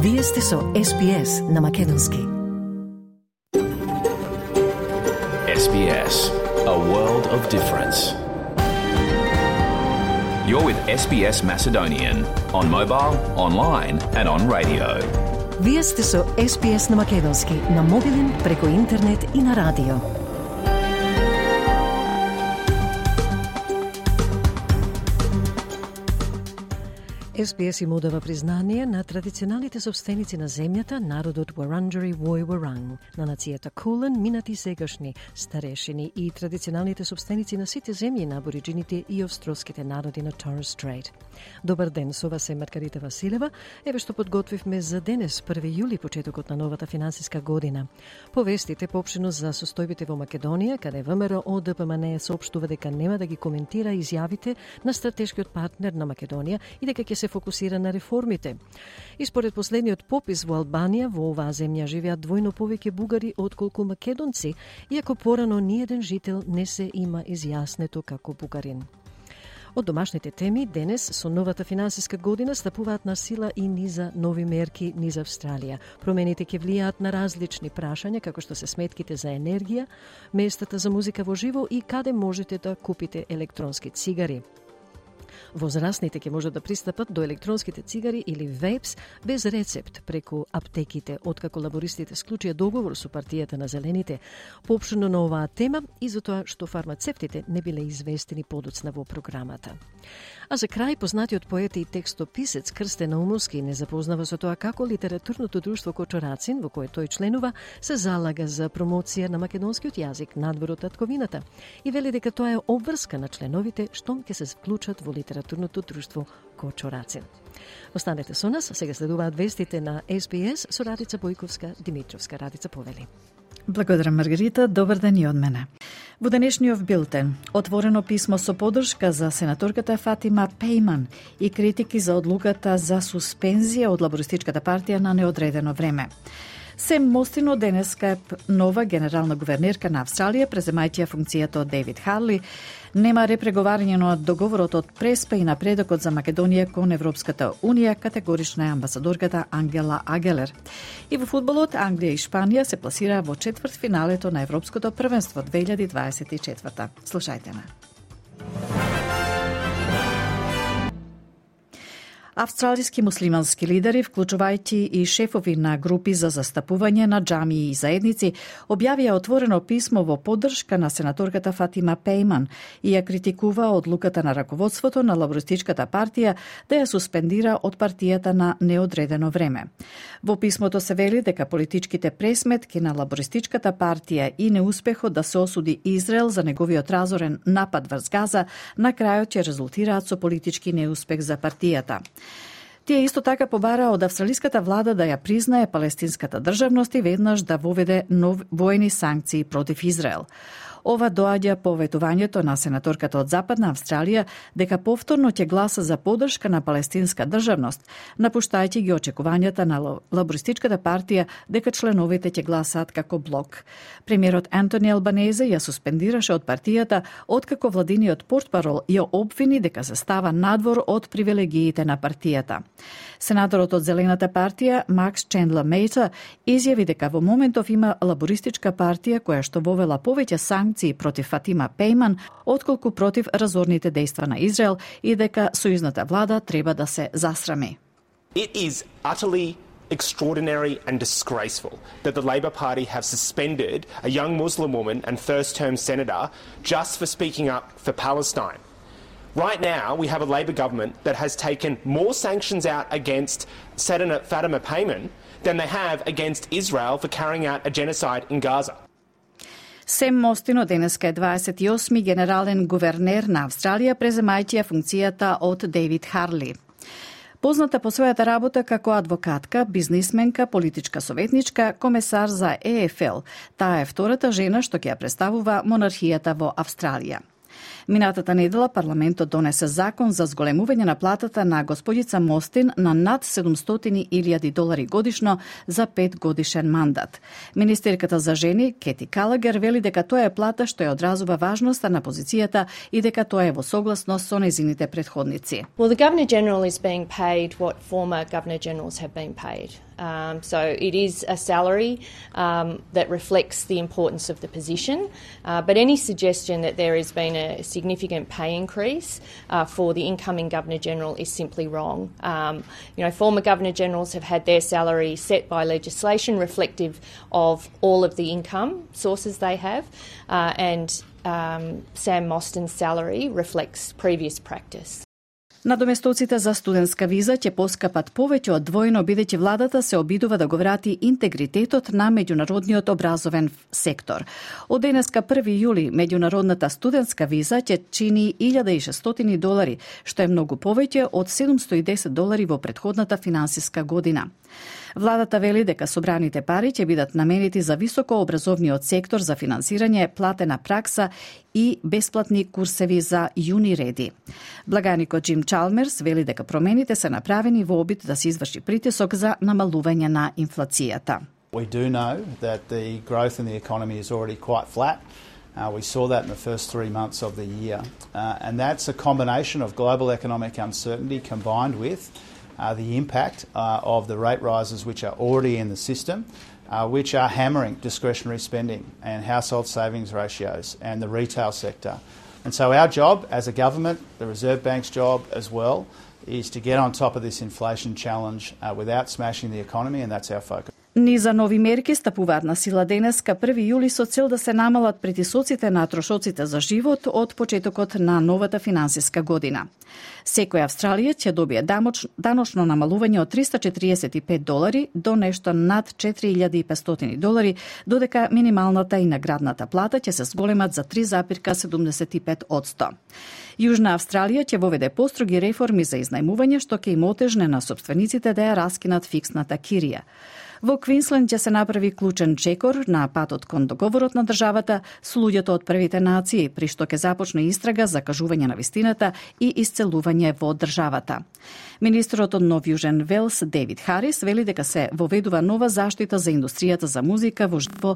Вие сте со SBS на Македонски. SBS, a world of difference. You're with SBS Macedonian on mobile, online and on radio. Вие сте со SBS на Македонски на мобилен, преку интернет и на радио. SBS им одава признание на традиционалните собственици на земјата, народот Wurundjeri Woi Wurrung, на нацијата Kulin, минати и сегашни старешини и традиционалните собственици на сите земји на абориджините и австралските народи на Torres Strait. Добар ден, со вас е Маргарита Василева. Еве што подготвивме за денес, 1 јули, почетокот на новата финансиска година. Повестите поопштено за состојбите во Македонија, каде ВМРО ДПМН соопштува дека нема да ги коментира изјавите на стратешкиот партнер на Македонија и дека ќе се фокусира на реформите. И според последниот попис во Албанија, во оваа земја живеат двојно повеќе бугари отколку македонци, иако порано ниеден жител не се има изјаснето како бугарин. Од домашните теми, денес со новата финансиска година стапуваат на сила и низа нови мерки низ Австралија. Промените ќе влијаат на различни прашања, како што се сметките за енергија, местата за музика во живо и каде можете да купите електронски цигари. Возрастните ќе можат да пристапат до електронските цигари или вейпс без рецепт преку аптеките, откако лабористите склучија договор со партијата на Зелените, поопштено на оваа тема и за тоа што фармацевтите не биле известени подоцна во програмата. А за крај, познатиот поет и текстописец Крстен Наумовски не запознава со тоа како литературното друштво Кочорацин, во кое тој членува, се залага за промоција на македонскиот јазик надвор од татковината и вели дека тоа е обврска на членовите штом ќе се вклучат во литературното друштво Кочорацин. Останете со нас, сега следуваат вестите на SBS со Радица Бојковска-Димитровска. Радица, повели. Благодарам, Маргарита. Добар ден и од мене. Во денешниот билтен, отворено писмо со поддршка за сенаторката Фатима Пейман и критики за одлуката за суспензија од Лабористичката партија на неодредено време. Сем Мостино денеска е нова генерална гувернерка на Австралија, преземајќи функцијата од Дейвид Харли. Нема репреговарање на договорот од Преспа и напредокот за Македонија кон Европската Унија, категорична е амбасадорката Ангела Агелер. И во фудбалот Англија и Шпанија се пласира во четвртфиналето на Европското првенство 2024. Слушајте ме. Австралиски муслимански лидери, вклучувајќи и шефови на групи за застапување на џамии и заедници, објавија отворено писмо во поддршка на сенаторката Фатима Пейман и ја критикува одлуката на раководството на Лабористичката партија да ја суспендира од партијата на неодредено време. Во писмото се вели дека политичките пресметки на Лабористичката партија и неуспехот да се осуди Израел за неговиот разорен напад врз Газа на крајот ќе резултираат со политички неуспех за партијата. Тие исто така побара од австралиската влада да ја признае палестинската државност и веднаш да воведе воени санкции против Израел. Ова доаѓа по ветувањето на сенаторката од Западна Австралија дека повторно ќе гласа за поддршка на палестинска државност, напуштајќи ги очекувањата на Лабористичката партија дека членовите ќе гласаат како блок. Премиерот Антони Албанезе ја суспендираше од партијата откако владиниот портпарол ја обвини дека се става надвор од привилегиите на партијата. Сенаторот од Зелената партија Макс Чендлер Мејта изјави дека во моментов има лабористичка партија која што вовела повеќе санкции против Фатима Пейман отколку против разорните дејства на Израел и дека сојузната влада треба да се засрами. It is utterly extraordinary and disgraceful that the Labor Party have suspended a young Muslim woman and first-term senator just for speaking up for Palestine. Right now, we have a Labor government that has taken more sanctions out against Senator Fatima Payman than they have against Israel for carrying out a genocide in Gaza. Сем Мостино денеска е 28-ми генерален гувернер на Австралија, преземајќи функцијата од Дейвид Харли. Позната по својата работа како адвокатка, бизнисменка, политичка советничка, комесар за ЕФЛ. Таа е втората жена што ќе ја представува монархијата во Австралија. Минатата недела парламентот донесе закон за зголемување на платата на господица Мостин на над $700,000 годишно за 5 годишен мандат. Министерката за жени Кети Калагер вели дека тоа е плата што ја одразува важноста на позицијата и дека тоа е во согласност со нејзините претходници. Well, the Governor-General is being paid what former Governor-Generals have been paid. So it is a salary that reflects the importance of the position, but any suggestion that there has been a significant pay increase for the incoming Governor-General is simply wrong. Former Governor-Generals have had their salary set by legislation reflective of all of the income sources they have, and Sam Mostyn's salary reflects previous practice. Надоместоците за студентска виза ќе поскапат повеќе од двојно бидејќи владата се обидува да го врати интегритетот на меѓународниот образовен сектор. Од денеска 1 јули меѓународната студентска виза ќе чини $1,600, што е многу повеќе од $710 во претходната финансиска година. Владата вели дека собраните пари ќе бидат наменети за високообразовниот сектор за финансирање, платена пракса и бесплатни курсеви за јуниреди. Благаникот Джим Чалмерс вели дека промените се направени во обид да се изврши притисок за намалување на инфлацијата. We do know that the growth in the economy is already quite flat. We saw that in the first 3 months of the year. And that's a combination of global economic uncertainty combined with the impact of the rate rises which are already in the system, which are hammering discretionary spending and household savings ratios and the retail sector. And so our job as a government, the Reserve Bank's job as well, is to get on top of this inflation challenge without smashing the economy, and that's our focus. Низа нови мерки стапуваат на сила денеска 1 јули со цел да се намалат притисоците на трошоците за живот од почетокот на новата финансиска година. Секој австралиец ќе добие даночно намалување од $345 до нешто над $4,500, додека минималната и наградната плата ќе се зголемат за 3,75%. Јужна Австралија ќе воведе построги реформи за изнајмување што ќе им отежне на сопствениците да ја раскинат фиксната кирија. Во Квинсленд ќе се направи клучен чекор на патот кон договорот на државата со луѓето од првите нации, при што ќе започне истрага за кажување на вистината и исцелување во државата. Министерот од Нов Јужен Велс Дейвид Харис вели дека се воведува нова заштита за индустријата за музика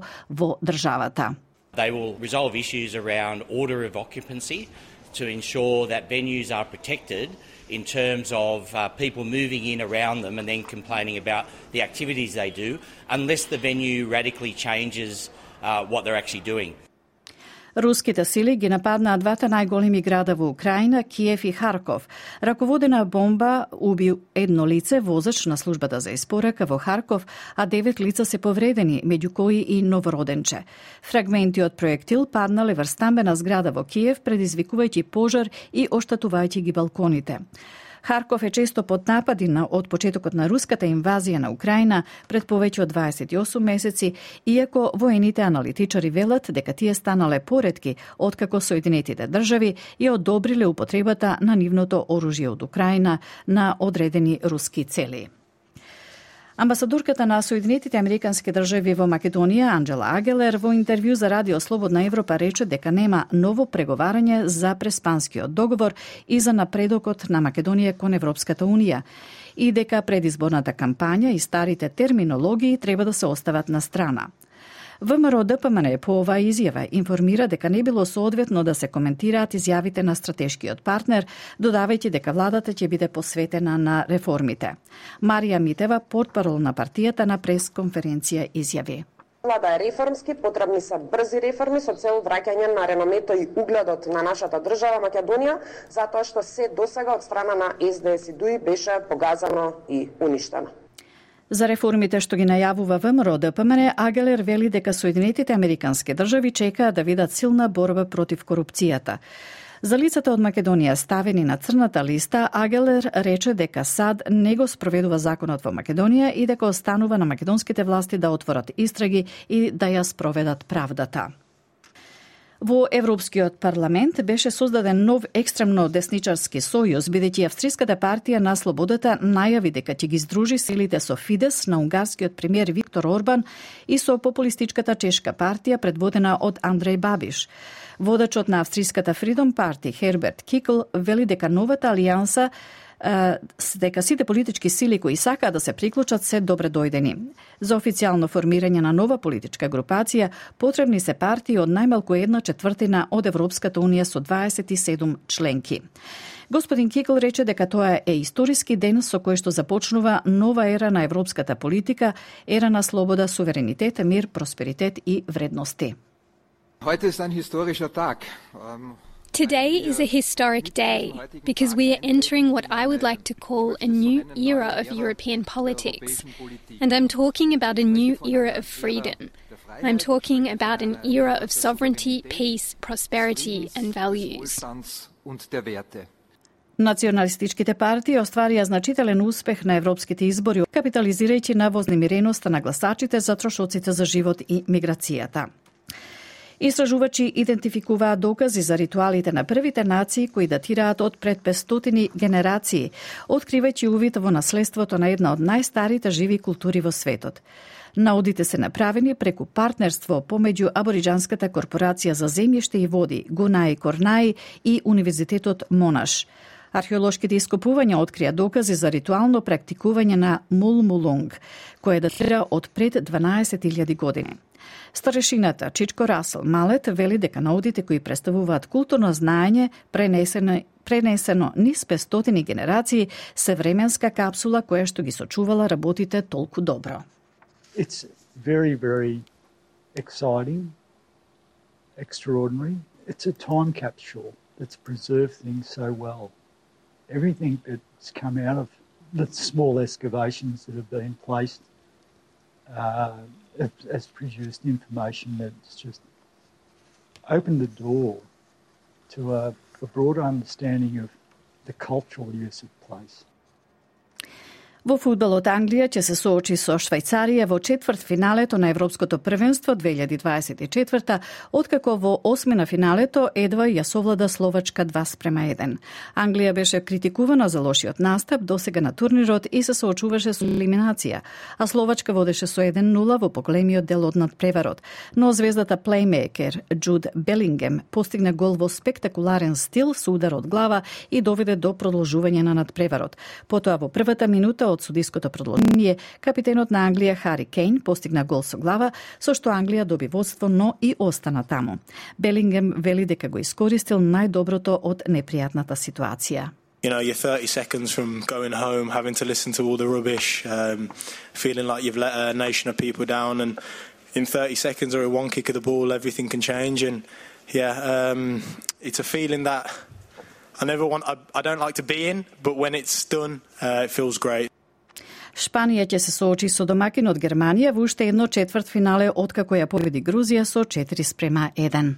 во државата. They will resolve issues around order of occupancy to ensure that venues are protected in terms of people moving in around them and then complaining about the activities they do, unless the venue radically changes what they're actually doing. Руските сили ги нападнаа двата најголеми града во Украина, Киев и Харков. Раководена бомба уби едно лице, возач на службата за испорака во Харков, а 9 лица се повредени, меѓу кои и новороденче. Фрагменти од проектил паднале врз стамбена зграда во Киев, предизвикувајќи пожар и оштатувајќи ги балконите. Харков е често под напади од почетокот на руската инвазија на Украина пред повеќе од 28 месеци, иако воените аналитичари велат дека тие станале поретки откако Соединетите држави ја одобриле употребата на нивното оружје од Украина на одредени руски цели. Амбасадорката на Соединетите Американски држави во Македонија, Анджела Агелер, во интервју за Радио Слободна Европа рече дека нема ново преговарање за преспанскиот договор и за напредокот на Македонија кон Европската Унија и дека предизборната кампања и старите терминологии треба да се остават на страна. ВМРО ДПМН по оваа изјава информира дека не било соодветно да се коментираат изјавите на стратешкиот партнер, додавајќи дека владата ќе биде посветена на реформите. Марија Митева, портпарол на партијата, на пресконференција изјави: Влада е реформски, потребни се брзи реформи со цел враќање на реномето и угледот на нашата држава Македонија, затоа што се досега од страна на СДС и ДУИ беше погазано и уништено. За реформите што ги најавува ВМРО ДПМН, Агелер вели дека Соединетите Американски држави чекаат да видат силна борба против корупцијата. За лицата од Македонија ставени на црната листа, Агелер рече дека САД не го спроведува законот во Македонија и дека останува на македонските власти да отворат истраги и да ја спроведат правдата. Во Европскиот парламент беше создаден нов екстремно десничарски сојуз, бидејќи Австриската партија на слободата најави дека ќе ги здружи силите со Фидес на унгарскиот премиер Виктор Орбан и со популистичката чешка партија предводена од Андреј Бабиш. Водачот на австриската Freedom Party, Херберт Кикл, вели дека новата алијанса дека сите политички сили кои сакаат да се приклучат се добре дојдени. За официјално формирање на нова политичка групација потребни се партии од најмалку 1/4 од Европската унија со 27 членки. Господин Кикл рече дека тоа е историски ден со кој што започнува нова ера на европската политика, ера на слобода, суверенитет, мир, просперитет и вредности. Heute ist ein historischer Tag. Today is a historic day because we are entering what I would like to call a new era of European politics. And I'm talking about a new era of freedom. I'm talking about an era of sovereignty, peace, prosperity and values. Националистичките партии остварија значителен успех на европските избори, капитализирајќи на вознемиреноста на гласачите за трошоците за живот и миграцијата. Истражувачи идентификуваат докази за ритуалите на првите нации кои датираат од пред 500 генерации, откривајќи увид во наследството на една од најстарите живи култури во светот. Наудите се направени преку партнерство помеѓу Абориџанската корпорација за земјиште и води, Гунаи Корнаи и Универзитетот Монаш. Археолошките ископувања открија докази за ритуално практикување на мулмулунг, кое датира од пред 12.000 години. Старешината Чичко Расел Малет вели дека наудите кои представуваат културно знаење пренесено низ 500 генерации се временска капсула која што ги сочувала работите толку добро. It's very, very exciting, extraordinary. It's a time capsule that's preserved things so well. Everything that's come out of the small excavations that have been placed has produced information that's just opened the door to a broader understanding of the cultural use of place. Во фудбалот Англија ќе се соочи со Швајцарија во четвртфиналето на Европското првенство 2024, откако во осмина финалето едва ја совлада Словачка 2:1. Англија беше критикувана за лошиот настап досега на турнирот и се соочуваше со елиминација, а Словачка водеше со 1:0 во поголемиот дел од надпреварот. Но звездата плеймейкер Джуд Белингем постигна гол во спектакуларен стил со удар од глава и доведе до продолжување на надпреварот. Потоа во првата минута од судиското продолжение, капитенот на Англија Хари Кейн постигна гол со глава, со што Англија доби водство, но и остана таму. Белингем вели дека го искористил најдоброто од непријатната ситуација. You know, you're 30 seconds from going home, having to listen to all the rubbish, feeling like you've let a nation of people down, and in 30 seconds or one kick of the ball, everything can change. And yeah, it's a feeling that I don't like to be in, but when it's done, it feels great. Шпанија ќе се соочи со домакинот Германија во уште едно четвртфинале откако ја победи Грузија со 4:1.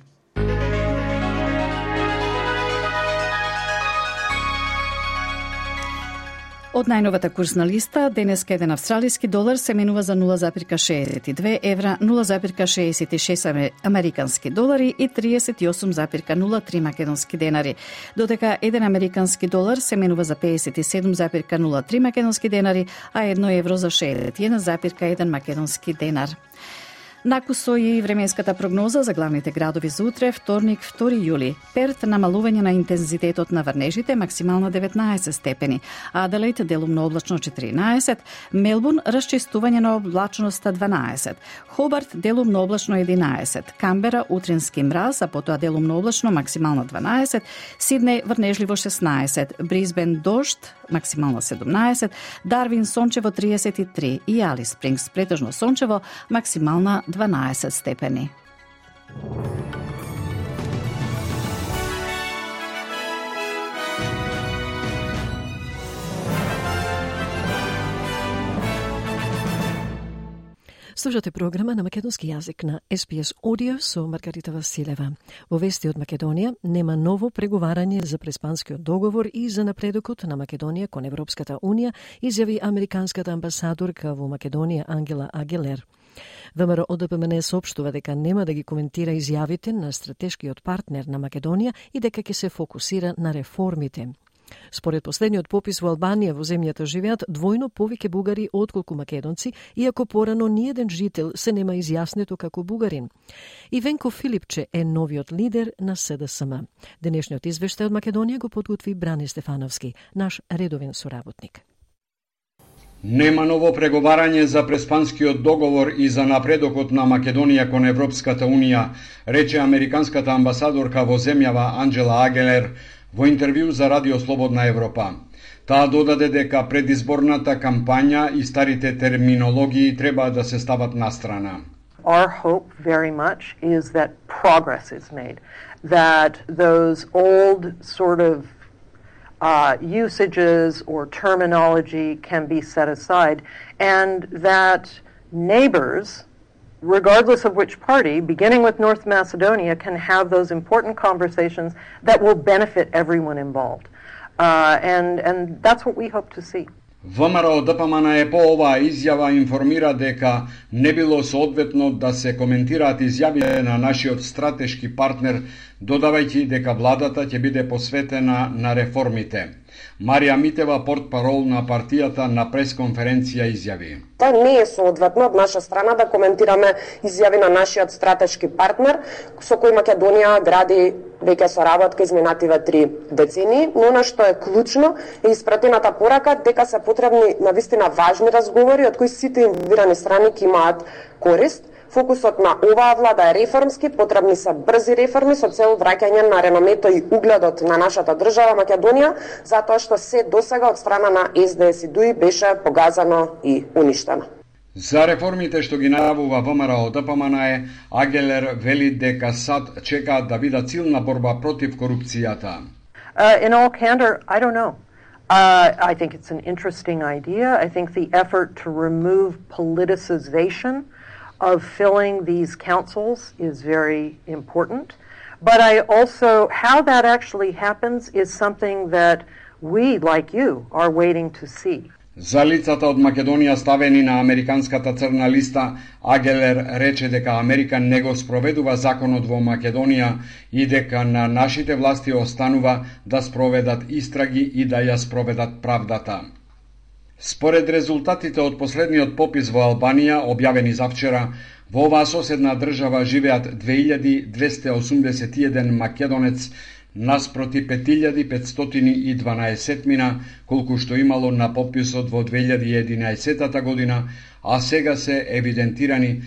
Од најновата курсна листа, денеска еден австралиски долар се менува за 0,62 евра, 0,66 американски долари и 38,03 македонски денари, додека еден американски долар се менува за 57,03 македонски денари, а 1 евро за 61,1 македонски денар. Накусо и временската прогноза за главните градови за утре, вторник, 2 јули. Перт намалување на интензитетот на врнежите, максимално 19 степени. Аделаид делумно облачно 14, Мелбурн расчистување на облачноста 12, Хобарт делумно облачно 11, Камбера утрински мраз, а потоа делумно облачно максимално 12, Сиднеј врнежливо 16, Брисбен дожд, максимално 17, Дарвин сончево 33 и Алис Спрингс претежно сончево, максимална 12 степени. Слушате програма на македонски јазик на SPS Audio со Маргарита Василева. Во вести од Македонија нема ново преговарање за преспанскиот договор и за напредокот на Македонија кон Европската унија, изјави американската амбасадорка во Македонија Ангела Агилер. ВМРО ОДПМН соопштува дека нема да ги коментира изјавите на стратешкиот партнер на Македонија и дека ќе се фокусира на реформите. Според последниот попис во Албанија во земјата живеат двојно повеќе бугари отколку македонци, иако порано ниеден жител се нема изјаснето како бугарин. Ивенко Филипче е новиот лидер на СДСМ. Денешниот извештај од Македонија го подготви Бране Стефановски, наш редовен соработник. Нема ново преговарање за преспанскиот договор и за напредокот на Македонија кон Европската Унија, рече американската амбасадорка во земјава Анджела Агелер во интервју за Радио Слободна Европа. Таа додаде дека предизборната кампања и старите терминологии треба да се стават настрана. Our hope very much is that progress is made, that those old sort of usages or terminology can be set aside, and that neighbors, regardless of which party, beginning with North Macedonia, can have those important conversations that will benefit everyone involved. And that's what we hope to see. ВМРО ДПМН по оваа изјава информира дека не било соодветно да се коментираат изјавите на нашиот стратешки партнер, додавајќи дека владата ќе биде посветена на реформите. Марија Митева, портпарол на партијата, на пресконференција изјави: Тоа не е соодветно од наша страна да коментираме изјави на нашиот стратешки партнер со кој Македонија гради веќе соработка изминативе 3 децении, но она што е клучно е испратената порака дека се потребни навистина важни разговори од кои сите инволвирани страни ќе имаат корист. Фокусот на оваа влада е реформски, потребни се брзи реформи со цел враќање на реномето и угледот на нашата држава Македонија, затоа што се досега од страна на СДС и ДУИ беше погазано и уништено. За реформите што ги најавува ВМРО ДПМН, Агелер вели дека САД чекаат да бидат силна борба против корупцијата. In all candor, I don't know. I think it's an interesting idea. I think the effort to remove politicization of filling these councils is very important. But I also, how that actually happens is something that we, like you, are waiting to see. За лицата од Македонија ставени на американската црна листа, Агелер рече дека Америка не го спроведува законот во Македонија и дека на нашите власти останува да спроведат истраги и да ја спроведат правдата. Според резултатите од последниот попис во Албанија, објавени завчера, во оваа соседна држава живеат 2281 македонец наспроти 5512 мина, колку што имало на пописот во 2011 година, а сега се евидентирани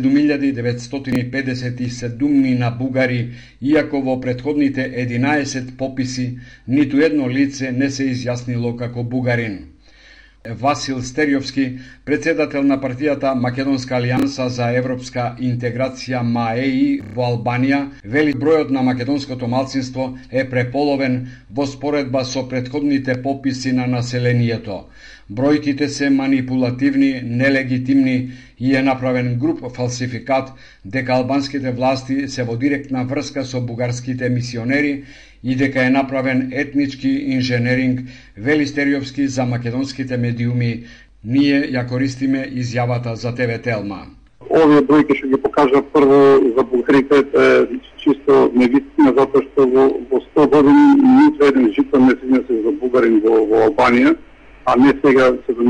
7957 мина бугари, иако во претходните 11 пописи ниту едно лице не се изјаснило како бугарин. Васил Стериовски, председател на партијата Македонска алијанса за европска интеграција МАЕИ во Албанија, вели бројот на македонското малцинство е преполовен во споредба со претходните пописи на населението. Бројките се манипулативни, нелегитимни и е направен груб фалсификат дека албанските власти се во директна врска со бугарските мисионери и дека е направен етнички инженеринг, вели Стериовски за македонските медиуми. Ние ја користиме изјавата за ТВ Телма. Овие бројки што ги покажа прво за бугарите е чисто невистина, затоа што во 100 години ниту еден жител не се изнесе за бугарин во Албанија, а не сега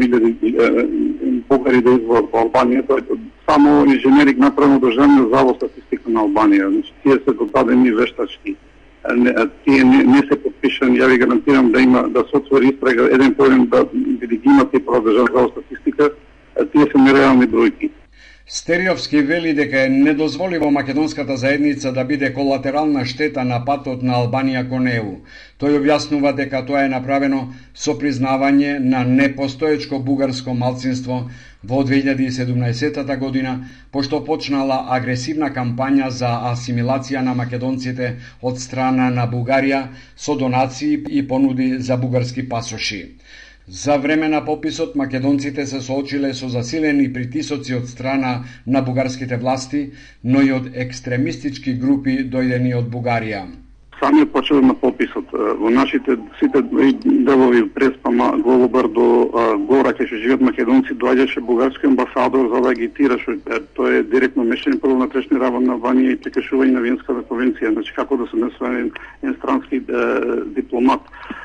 7000 бугари да извоат во Албанија. Тоа е само инженеринг направено Државниот завод статистика на Албанија. Значи, тие се додадени вештачки. Тие не се подпишани, ја ви гарантирам да се отвори истрага еден по еден, да ги имат и Државниот завод статистика, тие се нереални бројки. Стериовски вели дека е недозволиво македонската заедница да биде колатерална штета на патот на Албанија кон ЕУ. Тој објаснува дека тоа е направено со признавање на непостоечко бугарско малцинство во 2017 година, пошто почнала агресивна кампања за асимилација на македонците од страна на Бугарија со донации и понуди за бугарски пасоши. За време на пописот, македонците се соочиле со засилени притисоци од страна на бугарските власти, но и од екстремистички групи дојдени од Бугарија. Самиот почеток на пописот, во нашите сите делови Преспама, Голубар до гора кај што живеат македонци, доаѓаше бугарски амбасадор за да агитираше. Тоа е директно мешање прво на трешни работи на Албанија и прекршување на Виенската конвенција, значи како да се месува еден странски дипломат.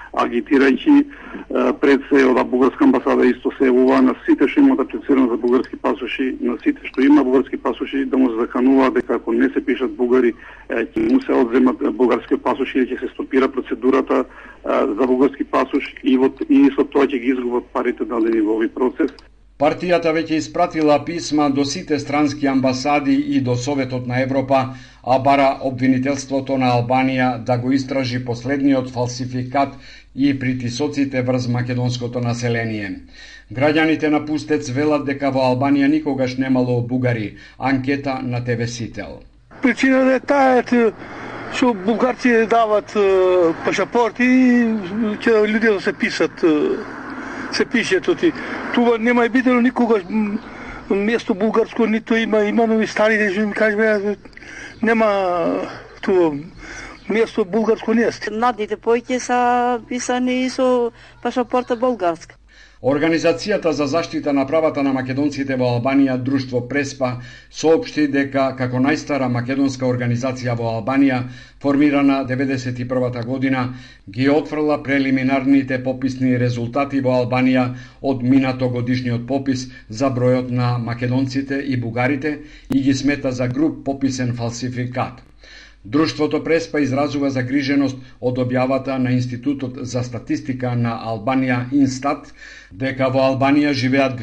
агитирајќи пред се од бугарска амбасада исто се явува на сите што имаат аплицирано за бугарски пасоши, на сите што има бугарски пасоши да му заканува дека ако не се пишат бугари, ќе му се одземат бугарски пасоши и ќе се стопира процедурата за бугарски пасош и со тоа ќе ги изгубат парите дадени во овој процес. Партијата веќе испратила писма до сите странски амбасади и до Советот на Европа, а бара обвинителството на Албанија да го истражи последниот фалсификат и притисоците врз македонското население. Граѓаните на Пустец велат дека во Албанија никогаш немало бугари. Анкета на ТВ Сител. Причината е таа што бугарци дават пашапорти и ќе луѓето се пишат. Се пише тоти. Това нема бидено никогаш место бугарско, нито има иманови старите, што ми кажеме, нема тоа место бугарско не е. Младите појки са писани со пашапорта бугарска. Организацијата за заштита на правата на македонците во Албанија, Друштво Преспа, соопшти дека како најстара македонска организација во Албанија, формирана 1991 година, ги отфрла прелиминарните пописни резултати во Албанија од минатогодишниот попис за бројот на македонците и бугарите и ги смета за груп пописен фалсификат. Друштвото Преспа изразува загриженост од објавата на Институтот за статистика на Албанија Инстат дека во Албанија живеат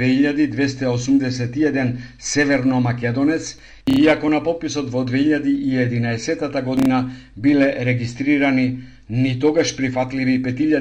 2281 северно македонец, иако на пописот во 2011 година биле регистрирани ни тогаш прифатливи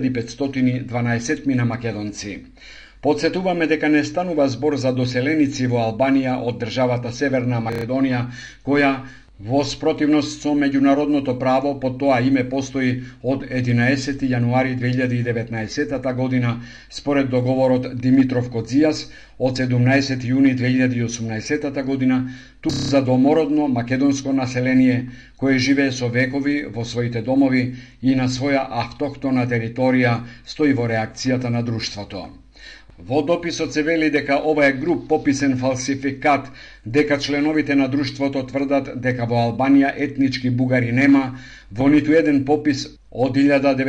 5512 мина македонци. Подсетуваме дека не станува збор за доселеници во Албанија од државата Северна Македонија, која во спротивност со меѓународното право под тоа име постои од 11. јануари 2019 година според договорот Димитров-Кодзијас од 17. јуни 2018 година тук за домородно македонско население кое живее со векови во своите домови и на своја автохтона територија, стои во реакцијата на друштвото. Во дописот се вели дека ова е груп пописен фалсификат, дека членовите на друштвото тврдат дека во Албанија етнички бугари нема, во ниту еден попис од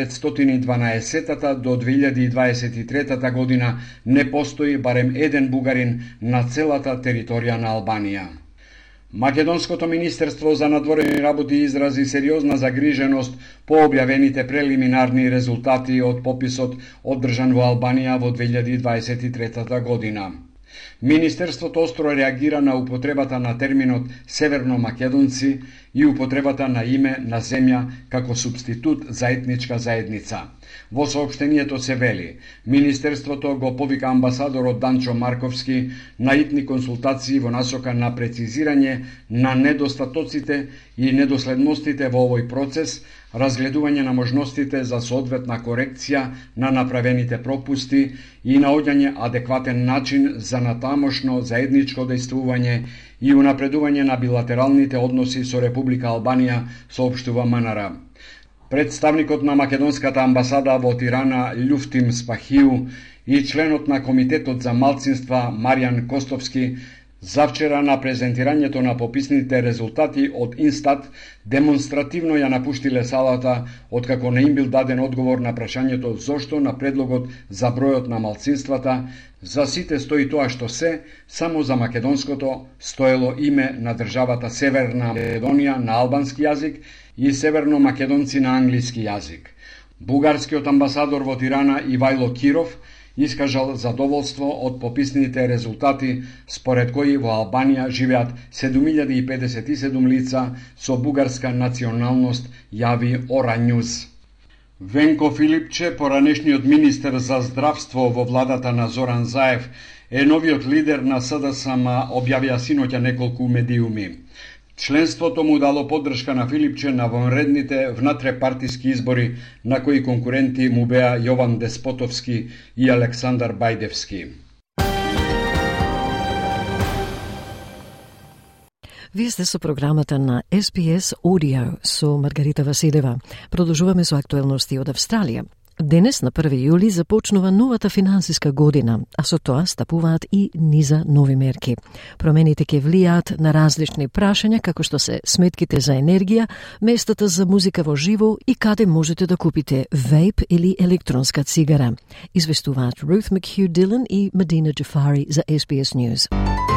1912 до 2023 година не постои барем еден бугарин на целата територија на Албанија. Македонското министерство за надворени работи изрази сериозна загриженост по објавените прелиминарни резултати од пописот одржан во Албанија во 2023 година. Министерството остро реагира на употребата на терминот северно македонци и употребата на име на земја како супститут за етничка заедница. Во соопштението се вели: Министерството го повика амбасадорот Данчо Марковски на итни консултации во насока на прецизирање на недостатоците и недоследностите во овој процес, разгледување на можностите за соодветна корекција на направените пропусти и наоѓање адекватен начин за натамошно заедничко дејствување и унапредување на билатералните односи со Република Албанија, соопштува МНР. Представникот на македонската амбасада во Тирана Љуфтим Спахиу и членот на Комитетот за малцинства Маријан Костовски завчера на презентирањето на пописните резултати од Инстат демонстративно ја напуштиле салата откако не им бил даден одговор на прашањето зошто на предлогот за бројот на малцинствата за сите стои тоа што се, само за македонското стоело име на државата Северна Македонија на албански јазик и северно македонци на англиски јазик. Бугарскиот амбасадор во Тирана Ивајло Киров искажал задоволство од пописните резултати, според кои во Албанија живеат 7057 лица со бугарска националност, јави Ора Њуз. Венко Филипче, поранешниот министер за здравство во владата на Зоран Заев, е новиот лидер на СДСМ, објавија синоќа неколку медиуми. Членството му дало поддршка на Филипче на вонредните внатрепартиски избори, на кои конкуренти му беа Јован Деспотовски и Александар Бајдевски. Вие сте со програмата на SBS Audio со Маргарита Василева. Продолжуваме со актуелности од Австралија. Денес, на 1 јули, започнува новата финансиска година, а со тоа стапуваат и низа нови мерки. Промените ќе влијаат на различни прашања, како што се сметките за енергија, местата за музика во живо и каде можете да купите вейп или електронска цигара. Известуваат Ruth McHugh Dillon и Medina Jafari за SBS News.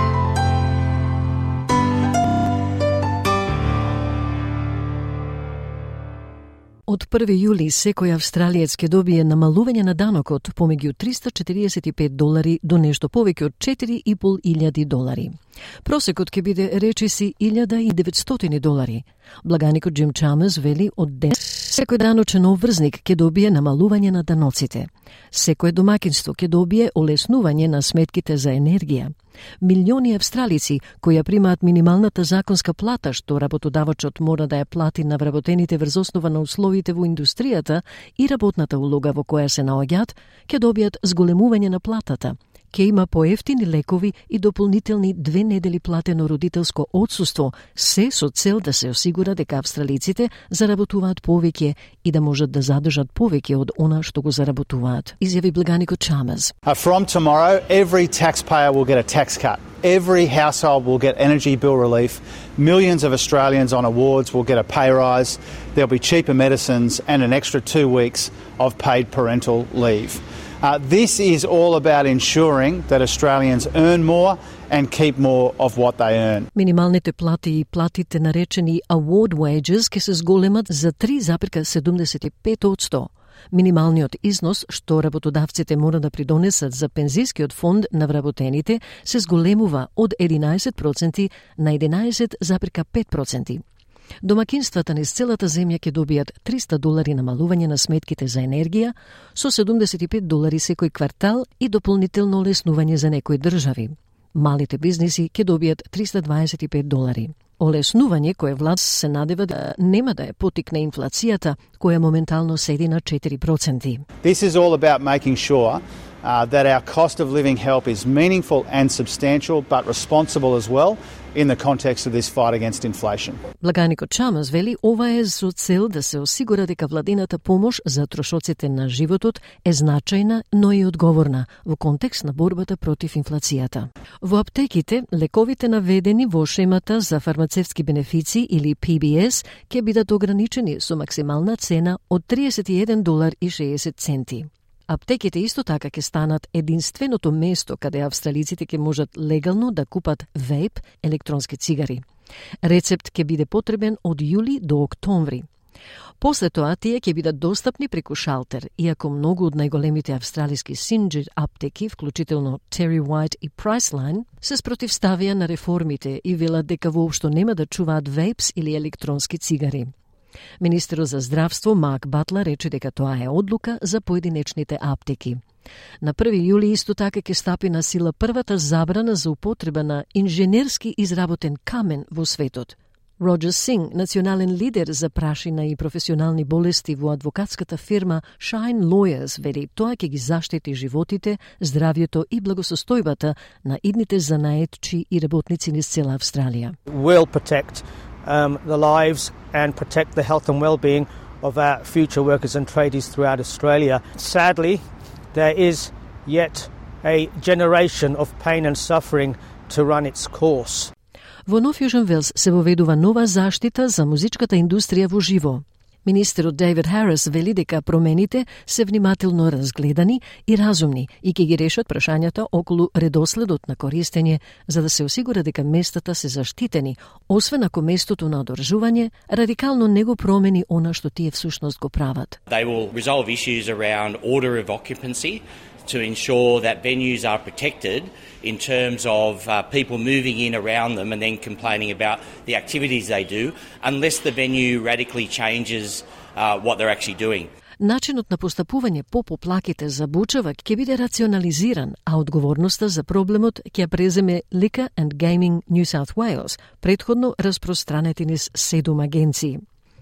Од 1 јули секој австралиец ќе добие намалување на данокот помеѓу $345 до нешто повеќе од $4.500. Просекот ќе биде речиси $1.900. Благаникот Джим Чамес вели од ден секој даночен обврзник ќе добие намалување на даноците. Секој домаќинство ќе добие олеснување на сметките за енергија. Милиони австралици кои ја примаат минималната законска плата што работодавачот мора да ја плати на вработените врз основа на условите во индустријата и работната улога во која се наоѓаат, ќе добијат зголемување на платата. Ќе има поевтини лекови и дополнителни 2 недели платено родителско отсуство, се со цел да се осигура дека австралиците заработуваат повеќе и да можат да задржат повеќе од она што го заработуваат, изјави Благаникот Чамес. From tomorrow, every taxpayer will get a tax cut. Every household will get energy bill relief. Millions of Australians on awards will get a pay rise. There'll be cheaper medicines and an extra 2 weeks of paid parental leave. This is all about ensuring that Australians earn more and keep more of what they earn. Минималните плати и платите наречени award wages ќе се зголемат за 3,75%. Минималниот износ што работодавците мора да придонесат за пензискиот фонд на вработените се зголемува од 11% на 11,5%. Домакинствата низ целата земја ќе добијат $300 намалување на сметките за енергија, со $75 секој квартал и дополнително олеснување за некои држави. Малите бизниси ќе добијат $325. Олеснување кое влад се надева да нема да ја потикне инфлацијата, која моментално седи на 4%. This is all about making sure that our cost of living help is meaningful and substantial, but responsible as well in the context of this fight against inflation. Благаникот Чамес вели ова е со цел да се осигура дека владината помош за трошоците на животот е значајна, но и одговорна во контекст на борбата против инфлацијата. Во аптеките, лековите наведени во шемата за фармацевтски бенефици или PBS ќе бидат ограничени со максимална цена од $31.60. Аптеките исто така ќе станат единственото место каде австралиците ќе можат легално да купат вейп, електронски цигари. Рецепт ќе биде потребен од јули до октомври. После тоа тие ќе бидат достапни преку шалтер, иако многу од најголемите австралиски синџир аптеки, вклучително Terry White и Priceline, се спротивставија на реформите и велат дека воопшто нема да чуваат вейпс или електронски цигари. Министерот за здравство Марк Батлер рече дека тоа е одлука за поединечните аптеки. На 1 јули исто така ќе стапи на сила првата забрана за употреба на инженерски изработен камен во светот. Роджер Синг, национален лидер за прашина и професионални болести во адвокатската фирма Shine Lawyers, вели тоа ќе ги заштити животите, здравјето и благосостојбата на идните занаетчи и работници низ цела Австралија. Will protect the lives and protect the health and well-being of our future workers and tradies throughout Australia. Sadly, there is yet a generation of pain and suffering to run its course. Во Нов Јужен Велс се воведува нова заштита за музичката индустрија во живо. Министерот Дейвид Харис вели дека промените се внимателно разгледани и разумни и ќе ги решат прашањата околу редоследот на користење за да се осигура дека местата се заштитени, освен ако местото на одржување радикално не го промени она што тие всушност го прават. They will resolve issues around order of occupancy to ensure that venues are protected in terms of people moving in around them and then complaining about the activities they do, unless the venue radically changes what they're actually doing. Начинот на постапување по поплаките за бучавак ќе биде рационализиран, а одговорноста за проблемот ќе преземе Liquor and Gaming New South Wales, претходно распространети низ 7 агенции.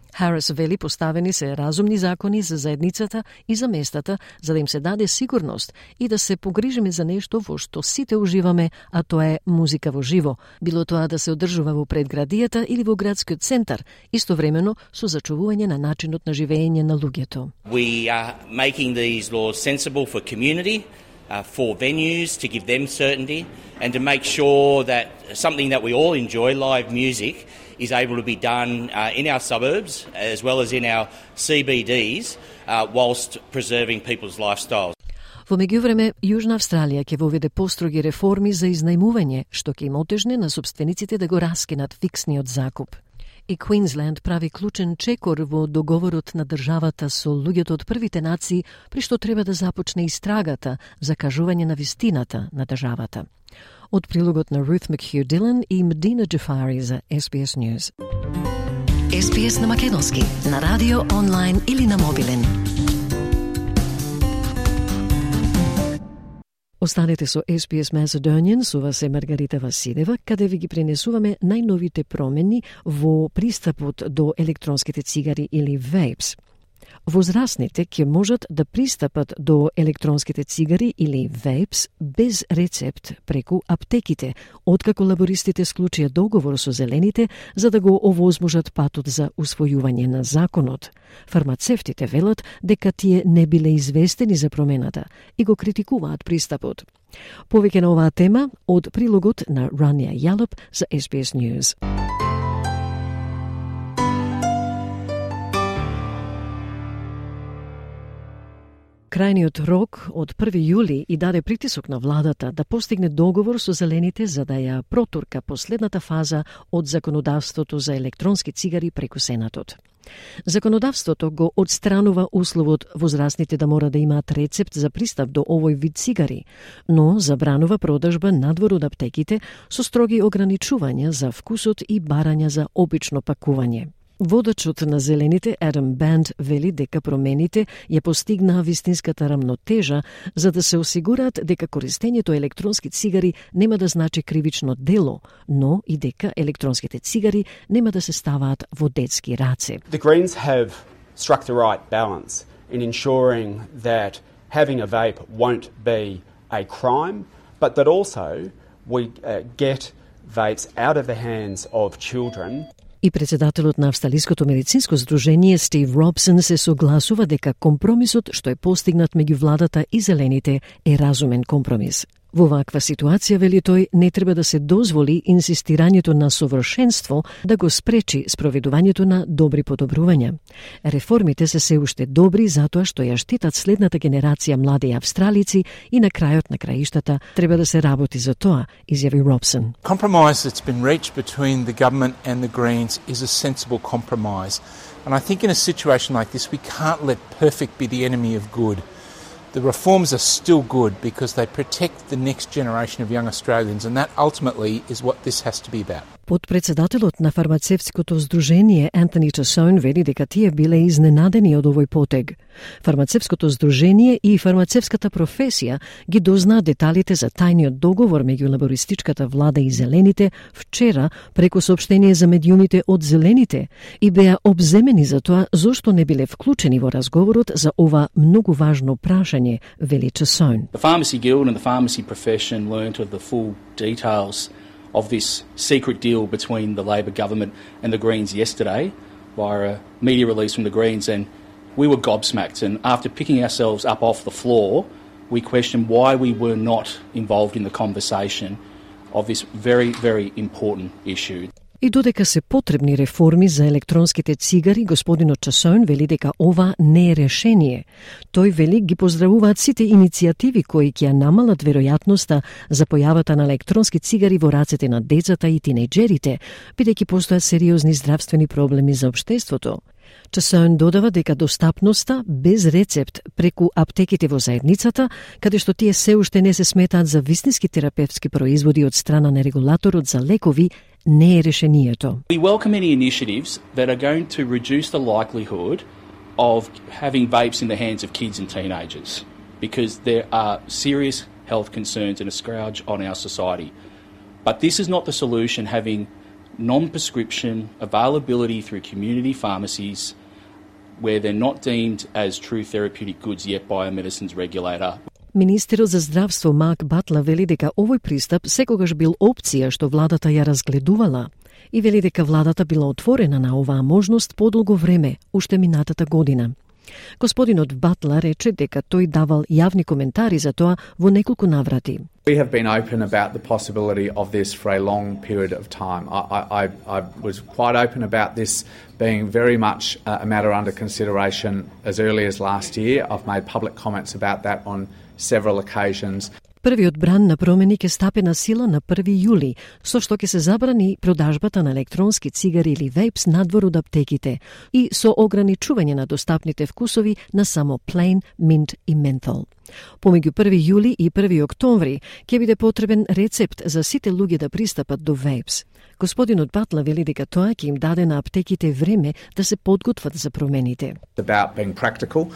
Харис вели поставени се разумни закони за заедницата и за местата, за да им се даде сигурност и да се погрижиме за нешто во што сите уживаме, а тоа е музика во живо. Било тоа да се одржува во предградијата или во градскиот центар, истовремено со зачувување на начинот на живење на луѓето. We are making these laws sensible for community, for venues, to give them certainty, and to make sure that something that we all enjoy, live music, is able to be done in our suburbs as well as in our CBDs whilst preserving people's lifestyles. Во меѓувреме, Јужна Австралија ќе воведе построги реформи за изнајмување, што ќе им отежне на собствениците да го раскинат фиксниот закуп. И Квинсленд прави клучен чекор во договорот на државата со луѓето од првите нации, при што треба да започне истрагата за кажување на вистината на државата. Од прилогот на Ruth McHugh Dillon и Medina Jafari за SBS News. SBS на македонски, на радио, онлайн или на мобилен. Останете со SBS Macedonian, со вас е Маргарита Василева, каде ви ги пренесуваме најновите промени во пристапот до електронските цигари или vapes. Возрастните ќе можат да пристапат до електронските цигари или vapes без рецепт преку аптеките, откако лабористите склучија договор со зелените за да го овозможат патот за усвојување на законот. Фармацевтите велат дека тие не биле известени за промената и го критикуваат пристапот. Повеќе на оваа тема од прилогот на Rania Yallop за SBS News. Крајниот рок од 1 јули и даде притисок на владата да постигне договор со зелените за да ја протурка последната фаза од законодавството за електронски цигари преку Сенатот. Законодавството го одстранува условот возрастните да мора да имаат рецепт за пристап до овој вид цигари, но забранува продажба надвор од аптеките со строги ограничувања за вкусот и барања за обично пакување. Водачот на зелените Адам Банд вели дека промените ја постигнаа вистинската рамнотежа за да се осигураат дека користењето електронски цигари нема да значи кривично дело, но и дека електронските цигари нема да се ставаат во детски раце. The Greens have struck the right balance in ensuring that having a vape won't be a crime, but that also we get vapes out of the hands of children. И председателот на Австралиското медицинско здружение Стив Робсон се согласува дека компромисот што е постигнат меѓу владата и зелените е разумен компромис. Во ваква ситуација, вели тој, не треба да се дозволи инсистирањето на совршенство да го спречи спроведувањето на добри подобрувања. Реформите се уште добри затоа што ја штитат следната генерација млади австралици и на крајот на краиштата треба да се работи за тоа, изјави Робсон. Compromise that's been reached between the government and the Greens is a sensible compromise. And I think in a situation like this we can't let perfect be the enemy of good. The reforms are still good because they protect the next generation of young Australians, and that ultimately is what this has to be about. Подпредседателот на фармацевтското здружение Антони Часоун вели дека тие биле изненадени од овој потег. Фармацевтското здружение и фармацевтската професија ги дознаа деталите за тајниот договор меѓу лабористичката влада и зелените вчера преку соопштение за медиумите од зелените и беа обземени за тоа зошто не биле вклучени во разговорот за ова многу важно прашање, вели Часоун. The Pharmacy Guild and the pharmacy profession learnt of the full details of this secret deal between the Labor government and the Greens yesterday via a media release from the Greens, and we were gobsmacked. And after picking ourselves up off the floor, we questioned why we were not involved in the conversation of this very, very important issue. И додека се потребни реформи за електронските цигари, господинот Часоун вели дека ова не е решение. Тој вели ги поздравуваат сите иницијативи кои ќе намалат веројатноста за појавата на електронски цигари во рацете на децата и тинејџерите, бидејќи постојат сериозни здравствени проблеми за општеството. Часоун додава дека достапноста без рецепт преку аптеките во заедницата, каде што тие се уште не се сметаат за вистински терапевтски производи од страна на регулаторот за лекови, не е решението. We welcome any initiatives that are going to reduce the likelihood of having vapes in the hands of kids and teenagers, because there are serious health concerns and a scourge on our society. But this is not the solution, having non-prescription availability through community pharmacies where they're not deemed as true therapeutic goods yet by a medicines regulator. Министерот за здравство Марк Батлер вели дека овој пристап секогаш бил опција што владата ја разгледувала и вели дека владата била отворена на оваа можност подолго време, уште минатата година. Господинот Батлер рече дека тој давал јавни коментари за тоа во неколку наврати. We have been open about the possibility of this for a long period of time. I was quite open about this being very much a matter under consideration as early as last year. I've made public comments about that on several occasions. Првиот бран на промени ќе стапи на сила на 1 јули, со што ќе се забрани продажбата на електронски цигари или вейпс надвор од аптеките и со ограничување на достапните вкусови на само plain, mint и menthol. Помеѓу 1 јули и 1 октомври ќе биде потребен рецепт за сите луѓе да пристапат до вейпс. Господинот Батлер вели дека тоа ќе им даде на аптеките време да се подготват за промените. About being practical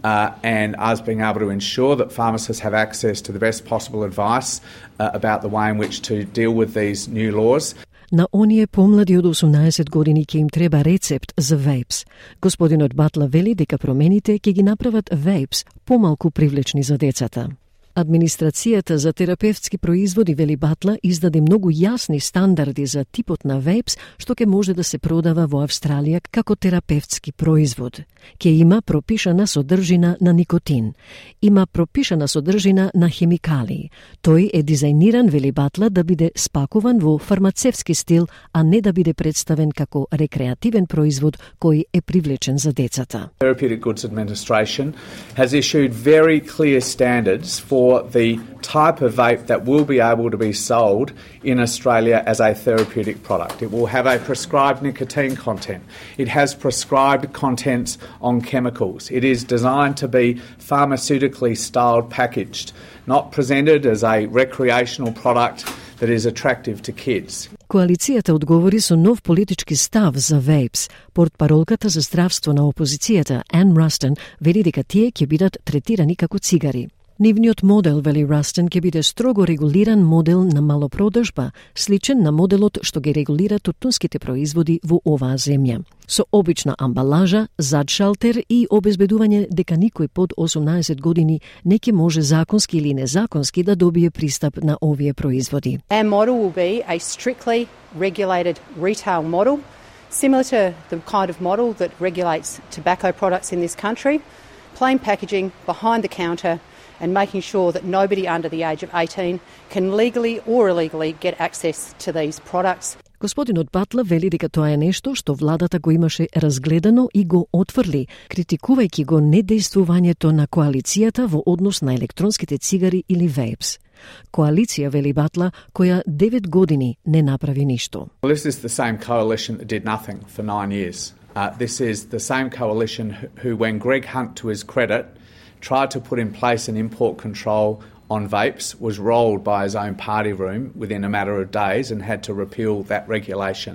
and us being able to ensure that pharmacists have access to the best possible advice about the way in which to deal with these new laws. На оние помлади од 18 години ќе им треба рецепт за вейпс. Господинот Батлер вели дека промените ќе ги направат вейпс помалку привлечни за децата. Администрацијата за терапевтски производи, вели Батлер, издаде многу јасни стандарди за типот на вейпс што ќе може да се продава во Австралија како терапевтски производ. Ќе има пропишана содржина на никотин. Има пропишана содржина на хемикали. Тој е дизајниран, вели Батлер, да биде спакуван во фармацевски стил, а не да биде представен како рекреативен производ кој е привлечен за децата. Therapeutic Goods Administration has issued very clear standards for the type of vape that will be able to be sold in Australia as a therapeutic product. It will have a prescribed nicotine content. It has prescribed contents on chemicals. It is designed to be pharmaceutically styled packaged, not presented as a recreational product that is attractive to kids. Коалицијата одговори со нов политички став за вейпс. Портпаролката за здравство на опозицијата, Ан Растен, вели дека тие ќе бидат третирани како цигари. Нивниот модел, вели Растен, ќе биде строго регулиран модел на малопродажба, сличен на моделот што ги регулира тутунските производи во оваа земја. Со обична амбалажа, зад шалтер и обезбедување дека никој под 18 години не ќе може законски или незаконски да добие пристап на овие производи. Our model will be a strictly regulated retail model, similar to the kind of model that regulates tobacco products in this country, plain packaging behind the counter and making sure that nobody under the age of 18 can legally or illegally get access to these products. Господинот Батлер вели дека тоа е нешто што владата го имаше разгледано и го отфрли, критикувајќи го недејствувањето на коалицијата во однос на електронските цигари или вейпс. Коалиција, вели Батлер, која 9 години не направи ништо. Well, this is the same coalition that did nothing for 9 years. This is the same coalition who, when Greg Hunt, to his credit, tried to put in place an import control on vapes, was rolled by his own party room within a matter of days and had to repeal that regulation.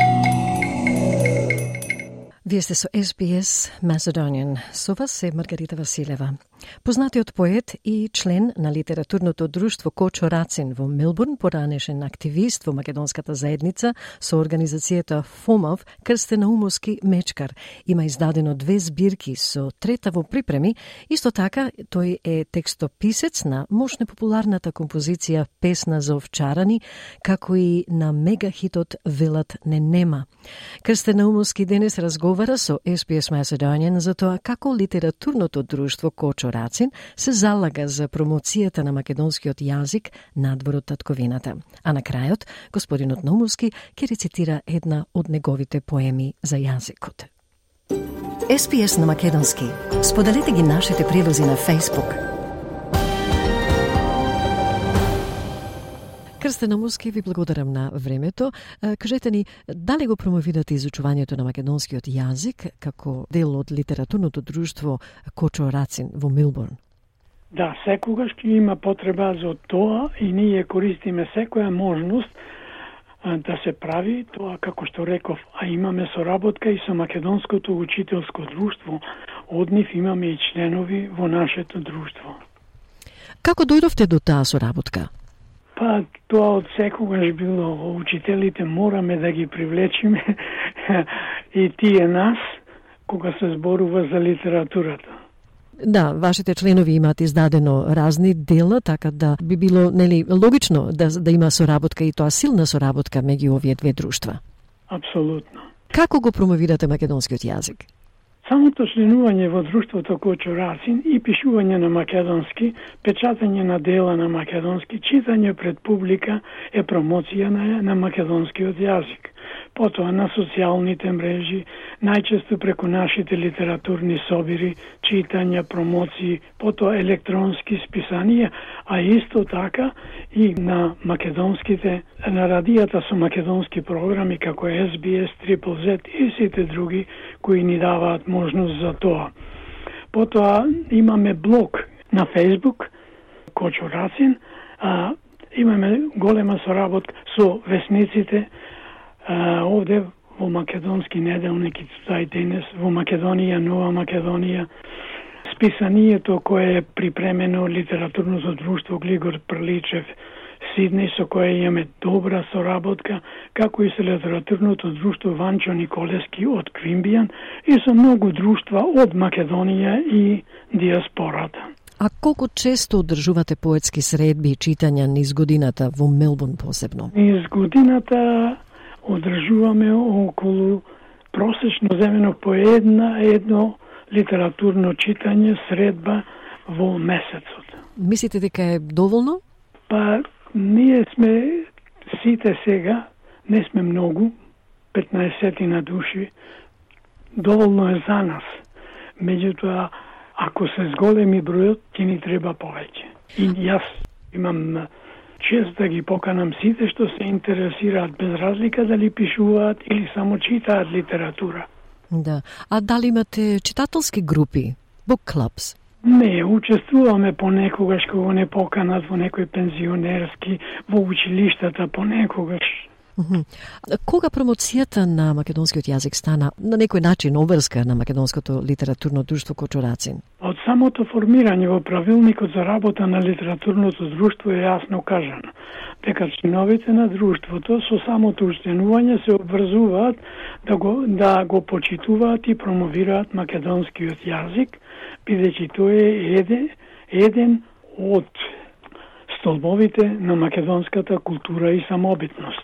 Вие сте со SBS Macedonian. Со вас се Маргарита Василева. Познатиот поет и член на литературното друштво Кочо Рацин во Мелбурн, поранешен активист во македонската заедница со организацијата FOMOV, Крстен Наумовски мечкар. Има издадено 2 збирки со трета во припреми. Исто така, тој е текстописец на мощно популарната композиција Песна за овчарани, како и на мегахитот Велат не нема. Крстен Наумовски денес разговара со SBS Macedonian за тоа како литературното друштво Кочо Рацин се залага за промоцијата на македонскиот јазик надвор од татковината. А на крајот, господинот Наумовски ќе рецитира една од неговите поеми за јазикот. SBS на македонски. Споделете ги нашите прилози на Facebook. Крстен Наумовски, ви благодарам на времето. Кажете ни, дали го промовирате изучувањето на македонскиот јазик како дел од литературното друштво Кочо Рацин во Мелбурн? Да, секогаш ќе има потреба за тоа и ние користиме секоја можност да се прави тоа, како што реков, а имаме соработка и со Македонското учителско друштво. Од нив имаме и членови во нашето друштво. Како дојдовте до таа соработка? Па тоа од секогаш било, учителите мораме да ги привлечиме и тие нас кога се зборува за литературата. Да, вашите членови имаат издадено разни дела, така да би било логично да има соработка и тоа силна соработка меѓу овие две друштва. Апсолутно. Како го промовирате македонскиот јазик? Самото членување во друштвото Кочо Рацин и пишување на македонски, печатање на дела на македонски, читање пред публика е промоција на македонскиот јазик. Потоа на социјалните мрежи, најчесто преку нашите литературни собири, читања, промоции, потоа електронски списанија, а исто така и на македонските, на радијата со македонски програми како SBS, Triple Z и сите други кои ни даваат можност за тоа. Потоа имаме блог на Facebook, Кочо Рацин, имаме голема соработка со весниците, овде во македонски неделник и тај денес, во Македонија, Нова Македонија, списанието кое е припремено литературното друштво Глигор Прличев Сиднеј, со кое имаме добра соработка, како и со литературното друштво Ванчо Николевски од Квимбијан и со многу друштва од Македонија и диаспората. А колку често одржувате поетски средби и читања низ годината во Мелбурн посебно? Низ годината одржуваме околу просечно земено по едно литературно читање средба во месецот. Мислите дека е доволно? Па ние сме сите сега, не сме многу, 15 на души, доволно е за нас. Меѓутоа, ако се зголеми бројот, ќе ни треба повеќе. И јас имам чест да ги поканам сите што се интересираат, без разлика дали пишуваат или само читаат литература. Да. А дали имате читателски групи, book clubs? Не, учествуваме понекогаш кога не поканат во некој пензионерски, во училиштата понекогаш. Кога промоцијата на македонскиот јазик стана на некој начин обврска на македонското литературно друштво Кочо Рацин? Од самото формирање во правилникот за работа на литературното друштво е јасно кажано дека членовите на друштвото со самото учленување се обврзуваат да го почитуваат и промовираат македонскиот јазик, бидејќи тој е еден од столбовите на македонската култура и самобитност.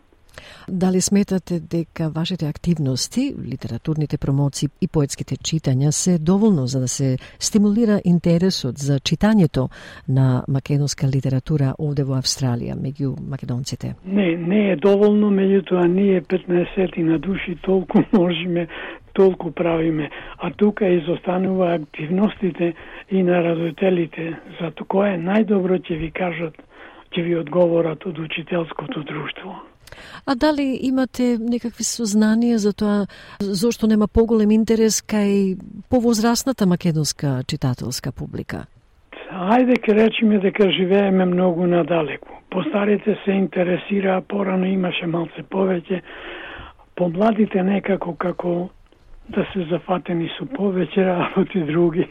Дали сметате дека вашите активности, литературните промоции и поетските читања се доволно за да се стимулира интересот за читањето на македонска литература овде во Австралија меѓу македонците? Не е доволно, меѓутоа ние 15 на души толку можеме, толку правиме, а тука изостанува активностите и на родителите, за кое најдобро ќе ви кажат, ќе ви одговорат од учителското друштво. А дали имате некакви сознанија за тоа зошто нема поголем интерес кај повозрасната македонска читателска публика? Ајде ке речеме дека живееме многу надалеку. Постарите се интересира, порано имаше малце повеќе, помладите некако како да се зафатени со повеќе работи други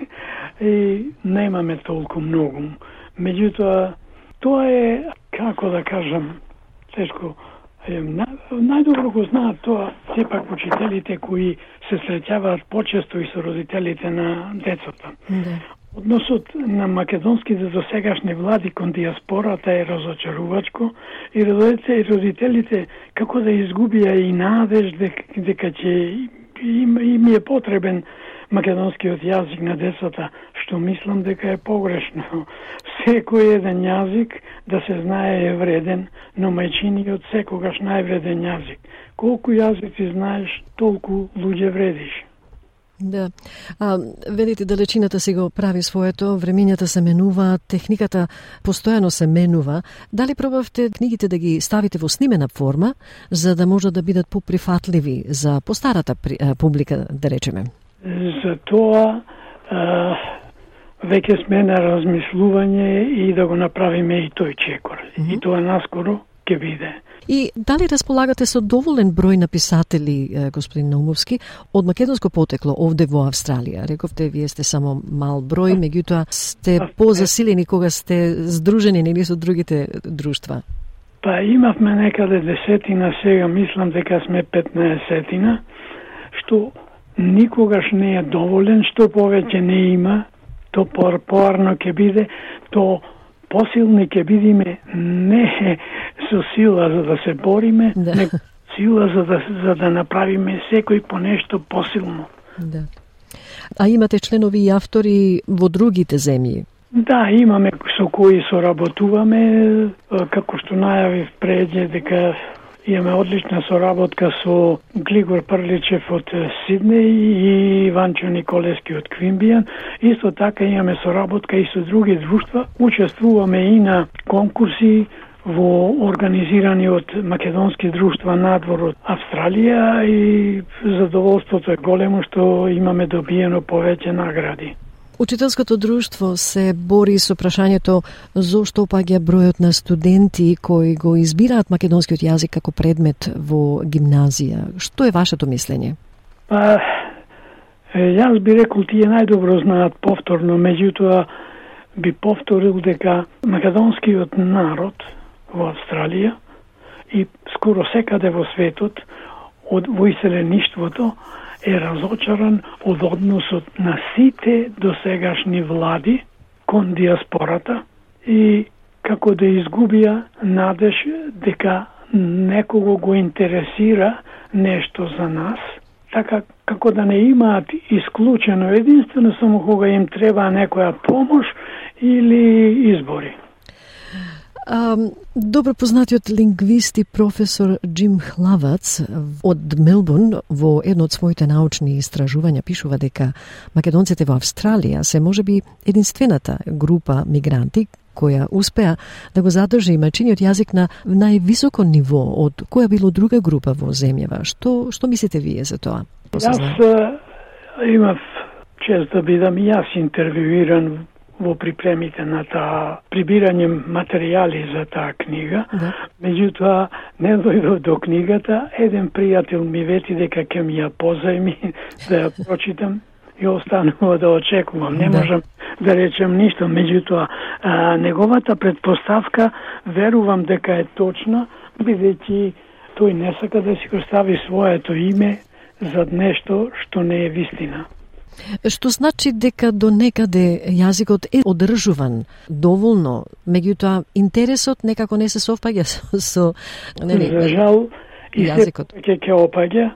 и немаме толку многу. Меѓутоа, тоа е, како да кажам, тешко. Најдобро го знаат тоа сепак учителите кои се среќаваат почесто и со родителите на децата. Да. Односот на македонските досегашни влади кон диаспората е разочарувачко и родителите како да изгубија и надеж дека ќе им е потребен македонскиот јазик на децата, што мислам дека е погрешно. Секој еден јазик да се знае е вреден, но мајчиниот секогаш највреден јазик. Колку јазици знаеш, толку луѓе вредиш. Да. Велите далечината си го прави своето, времењата се менуваат, техниката постојано се менува. Дали пробавте книгите да ги ставите во снимена форма, за да можат да бидат поприфатливи за постарата публика, да речеме? За тоа веќе сме на размислување и да го направиме и тој чекор. И тоа наскоро ќе биде. И дали располагате со доволен број на писатели, господин Наумовски, од македонско потекло овде во Австралија? Рековте, вие сте само мал број, меѓутоа сте позасилени кога сте здружени нели со другите друштва. Па имавме некаде 10, сега мислам дека сме 15, што никогаш не е доволен, што повеќе не има, то поарно ќе биде, то посилни ќе бидиме не со сила за да се бориме, не сила за да направиме секој по нешто посилно. Да. А имате членови и автори во другите земји? Да, имаме со кои соработуваме, како што најавив преđe дека имаме одлична соработка со Глигор Прличев од Сиднеј и Иванчо Николески од Квимбијан. Исто така имаме соработка и со други друштва. Учествуваме и на конкурси во организирани од македонски друштва надвор од Австралија и задоволството е големо што имаме добиено повеќе награди. Учителското друштво се бори со прашањето зошто опаѓа бројот на студенти кои го избираат македонскиот јазик како предмет во гимназија. Што е вашето мислење? Па, јас би рекол тие најдобро знаат повторно, меѓутоа би повторил дека македонскиот народ во Австралија и скоро секаде во светот во иселеништвото е разочаран од односот на сите досегашни влади кон диаспората и како да изгубија надеж дека некого го интересира нешто за нас, така како да не имаат исклучено единствено само кога им треба некоја помош или избори. Добро познатиот лингвист и професор Джим Хлавац од Мелбурн во едно од своите научни истражувања пишува дека македонците во Австралија се можеби единствената група мигранти која успеа да го задржи мајчиниот јазик на највисоко ниво од која било друга група во земјава. Што мислите вие за тоа? Јас имав чест да бидам и јас интервјуиран во припремите на таа прибирање материјали за таа книга. Да. Меѓутоа, не дојдов до книгата, еден пријател ми вети дека ќе ми ја позајми да ја прочитам и останува да очекувам. Не можам да речем ништо, меѓутоа неговата предпоставка верувам дека е точна, бидејќи тој не сака да си го стави своето име зад нешто што не е вистина. Што значи дека до некаде јазикот е одржуван доволно, меѓутоа интересот некако не се совпаѓа со За жал, и јазикот. Ќе опаѓа.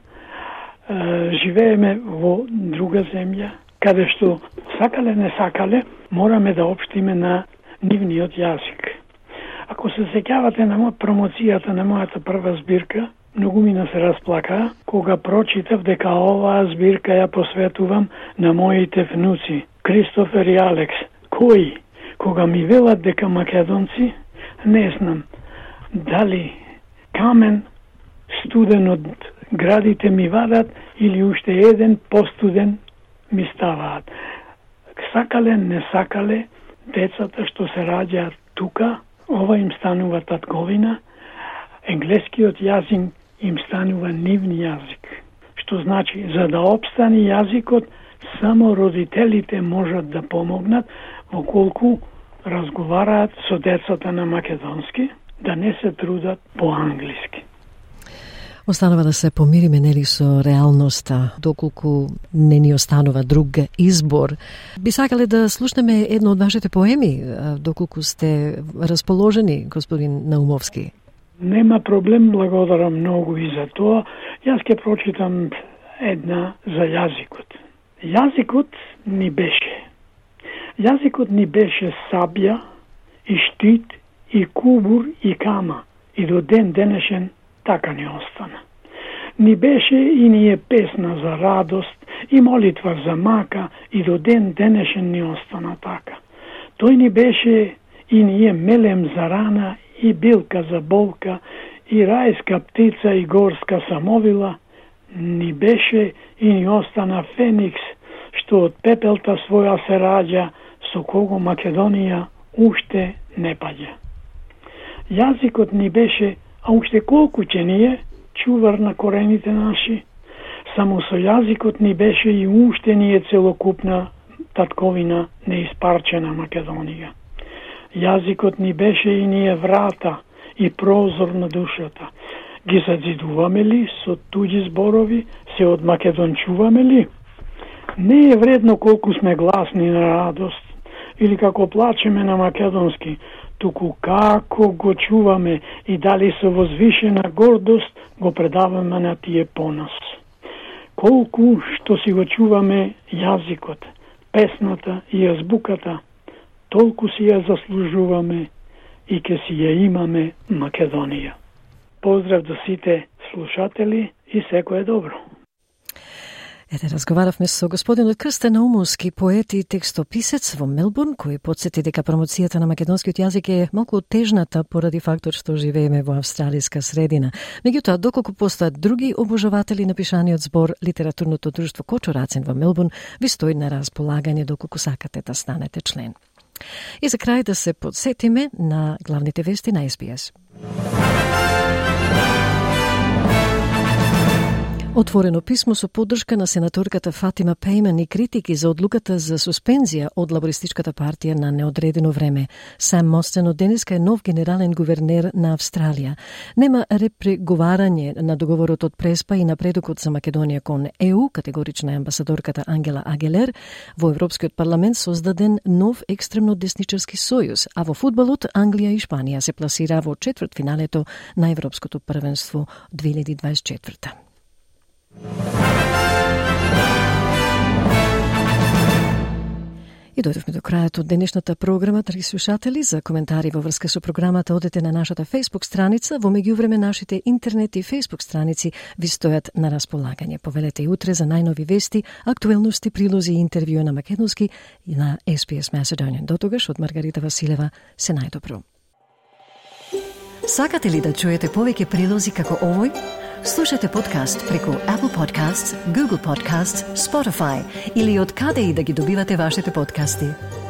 Живееме во друга земја, каде што сакале не сакале, мораме да општиме на нивниот јазик. Ако се сеќавате на промоцијата на мојата прва збирка, многу мина се расплака кога прочитав дека оваа збирка ја посветувам на моите внуци, Кристофер и Алекс. Кои? Кога ми велат дека македонци, не знам дали камен студен од градите ми вадат или уште еден постуден ми ставаат. Сакале, не сакале, децата што се раѓаат тука, ова им станува татковина, енглескиот јазик им станува нивни јазик. Што значи, за да опстане јазикот, само родителите можат да помогнат околку разговараат со децата на македонски, да не се трудат по англиски. Останува да се помириме нели со реалноста, доколку не ни останува друг избор. Би сакале да слушнеме едно од вашите поеми, доколку сте расположени, господин Наумовски. Нема проблем, благодарам многу и за тоа. Јас ќе прочитам една за јазикот. Јазикот ни беше. Јазикот ни беше сабја и штит и кубур и кама. И до ден денешен така ни остана. Ни беше и ни е песна за радост и молитва за мака и до ден денешен ни остана така. Тој ни беше и ни е мелем за рана и билка за болка и рајска птица и горска самовила, ни беше и ни остана феникс што од пепелта своја се раѓа, со кого Македонија уште не паѓа. Јазикот ни беше а уште колку ќе ни е чувар на корените наши. Само со јазикот ни беше и уште ни е целокупна татковина неиспарчена Македонија. Јазикот ни беше и ни е врата и прозор на душата. Ги зазидуваме ли со туѓи зборови, се одмакедончуваме ли? Не е вредно колку сме гласни на радост или како плачеме на македонски, туку како го чуваме и дали со возвишена гордост го предаваме на тие понос. Колку што си го чуваме јазикот, песната и азбуката, толку си ја заслужуваме и ке си ја имаме Македонија. Поздрав до сите слушатели и секое добро. Ете, разговаравме со господинот Крстен Наумовски, поет и текстописец во Мелбурн, кој подсети дека промоцијата на македонскиот јазик е малку тежната поради фактот што живееме во австралиска средина. Меѓутоа, доколку постојат други обожаватели на пишаниот збор, литературното друштво Кочурацин во Мелбурн ви стои на располагање доколку сакате да станете член. И за крај да се подсетиме на главните вести на СБС. Отворено писмо со поддршка на сенаторката Фатима Пейман и критики за одлуката за суспензија од Лабористичката партија на неодредено време. Сам Мостен од денеска е нов генерален гувернер на Австралија. Нема репреговарање на договорот од Преспа и напредокот за Македонија кон ЕУ, категорична е амбасадорката Ангела Агелер. Во Европскиот парламент создаден нов екстремно десничарски сојуз, а во фудбалот Англија и Шпанија се пласира во четвртфиналето на Европското првенство 2024. И дојдовме до крајот од денешната програма, драги слушатели. За коментари во врска со програмата одете на нашата Facebook страница. Во меѓувреме нашите интернет и Facebook страници ви стојат на располагање. Повелете и утре за најнови вести, актуелности, прилози и интервју на македонски и на SBS Macedonian. До тогаш од Маргарита Василева се најдобро. Сакате ли да чуете повеќе прилози како овој? Слушате подкаст преку Apple Podcasts, Google Podcasts, Spotify или од каде и да ги добивате вашите подкасти.